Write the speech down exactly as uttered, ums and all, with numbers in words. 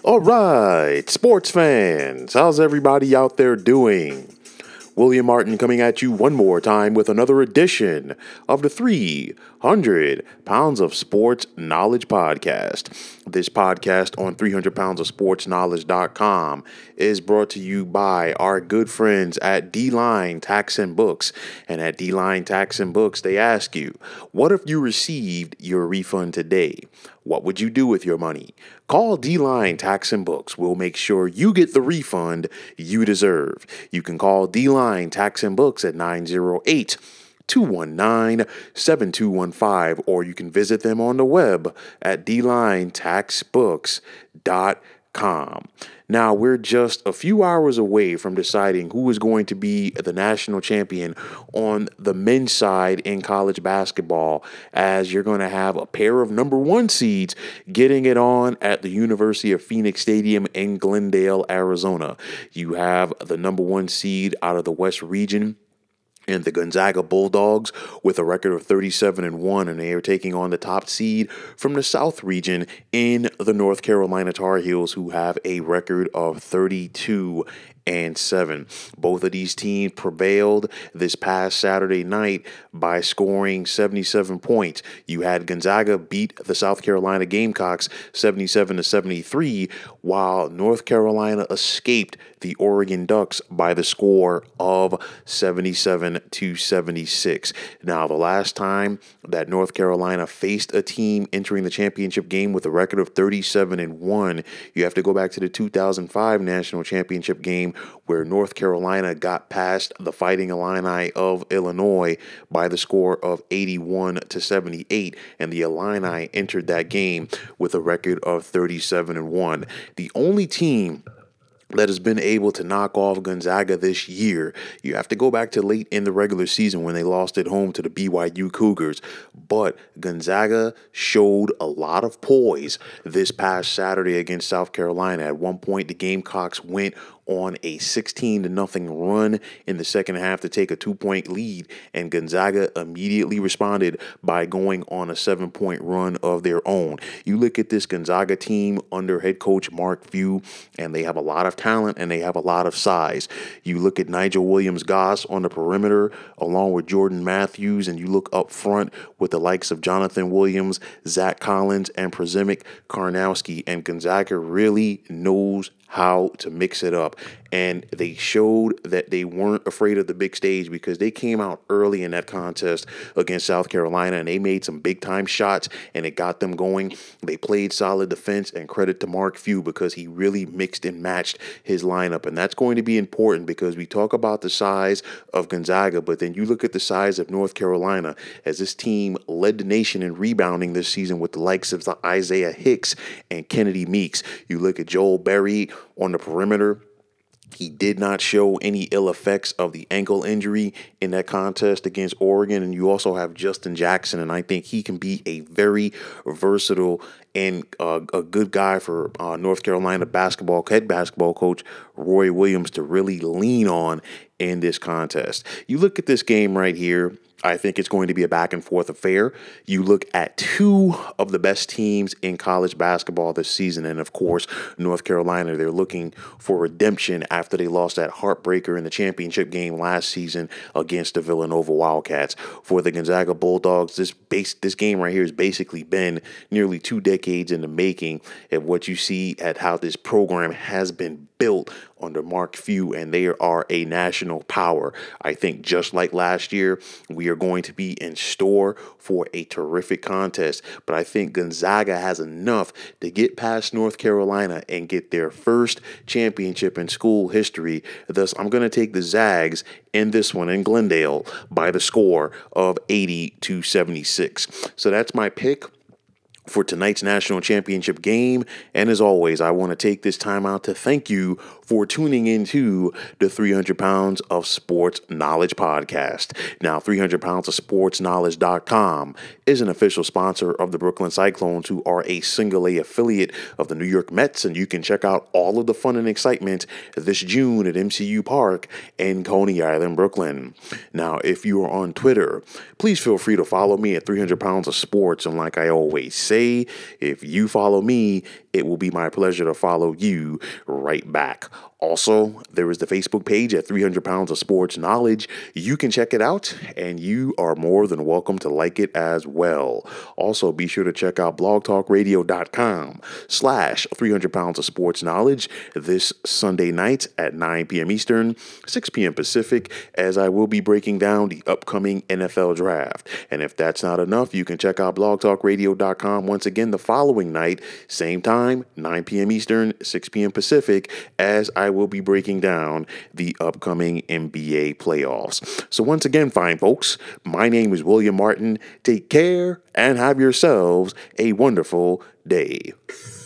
All right, sports fans, how's everybody out there doing? William Martin coming at you one more time with another edition of the three hundred Pounds of Sports Knowledge Podcast. This podcast on three hundred pounds of sports knowledge dot com is brought to you by our good friends at D-Line Tax and Books. And at D-Line Tax and Books, they ask you, what if you received your refund today? What would you do with your money? Call D-Line Tax and Books. We'll make sure you get the refund you deserve. You can call D-Line Tax and Books at nine oh eight, two one nine, seven two one five, or you can visit them on the web at d line tax books dot com. Now, we're just a few hours away from deciding who is going to be the national champion on the men's side in college basketball, as you're going to have a pair of number one seeds getting it on at the University of Phoenix Stadium in Glendale, Arizona. You have the number one seed out of the West region and the Gonzaga Bulldogs with a record of thirty-seven and one, and they are taking on the top seed from the South region in the North Carolina Tar Heels, who have a record of thirty-two and seven. Both of these teams prevailed this past Saturday night by scoring seventy-seven points. You had Gonzaga beat the South Carolina Gamecocks seventy-seven to seventy-three, while North Carolina escaped the Oregon Ducks by the score of seventy-seven to seventy-six. Now, the last time that North Carolina faced a team entering the championship game with a record of thirty-seven and one, you have to go back to the two thousand five national championship game, where North Carolina got past the Fighting Illini of Illinois by the score of eighty-one to seventy-eight, and the Illini entered that game with a record of thirty-seven and one. The only team that has been able to knock off Gonzaga this year, you have to go back to late in the regular season when they lost at home to the B Y U Cougars. But Gonzaga showed a lot of poise this past Saturday against South Carolina. At one point, the Gamecocks went on a sixteen to nothing run in the second half to take a two-point lead, and Gonzaga immediately responded by going on a seven-point run of their own. You look at this Gonzaga team under head coach Mark Few, and they have a lot of talent and they have a lot of size. You look at Nigel Williams-Goss on the perimeter along with Jordan Matthews, and you look up front with the likes of Jonathan Williams, Zach Collins, and Przemyk Karnowski, and Gonzaga really knows how to mix it up. And they showed that they weren't afraid of the big stage, because they came out early in that contest against South Carolina and they made some big time shots and it got them going. They played solid defense, and credit to Mark Few, because he really mixed and matched his lineup. And that's going to be important, because we talk about the size of Gonzaga, but then you look at the size of North Carolina, as this team led the nation in rebounding this season with the likes of Isaiah Hicks and Kennedy Meeks. You look at Joel Berry on the perimeter. He did not show any ill effects of the ankle injury in that contest against Oregon. And you also have Justin Jackson, and I think he can be a very versatile and uh, a good guy for uh, North Carolina basketball, head basketball coach Roy Williams to really lean on in this contest. You look at this game right here, I think it's going to be a back and forth affair. You look at two of the best teams in college basketball this season. And of course, North Carolina, they're looking for redemption after they lost that heartbreaker in the championship game last season against the Villanova Wildcats. For the Gonzaga Bulldogs, this base, this game right here has basically been nearly two decades in the making, and what you see at how this program has been built under Mark Few, and they are a national power. I think just like last year, we are going to be in store for a terrific contest, but I think Gonzaga has enough to get past North Carolina and get their first championship in school history. Thus, I'm going to take the Zags in this one in Glendale by the score of eighty to seventy-six. So that's my pick for tonight's national championship game. And as always, I want to take this time out to thank you for tuning into the three hundred pounds of Sports Knowledge podcast. Now, three hundred pounds of sports knowledge dot com is an official sponsor of the Brooklyn Cyclones, who are a single A affiliate of the New York Mets. And you can check out all of the fun and excitement this June at M C U Park in Coney Island, Brooklyn. Now, if you are on Twitter, please feel free to follow me at three hundred pounds of sports. And like I always say, if you follow me, it will be my pleasure to follow you right back. Also, there is the Facebook page at three hundred pounds of Sports Knowledge. You can check it out, and you are more than welcome to like it as well. Also, be sure to check out blogtalkradio.com slash 300 pounds of sports knowledge this Sunday night at nine p.m. Eastern, six p.m. Pacific, as I will be breaking down the upcoming N F L draft. And if that's not enough, you can check out blogtalkradio dot com once again the following night, same time, nine p.m. Eastern, six p.m. Pacific, as I will be breaking down the upcoming N B A playoffs. So once again, fine folks, my name is William Martin. Take care and have yourselves a wonderful day.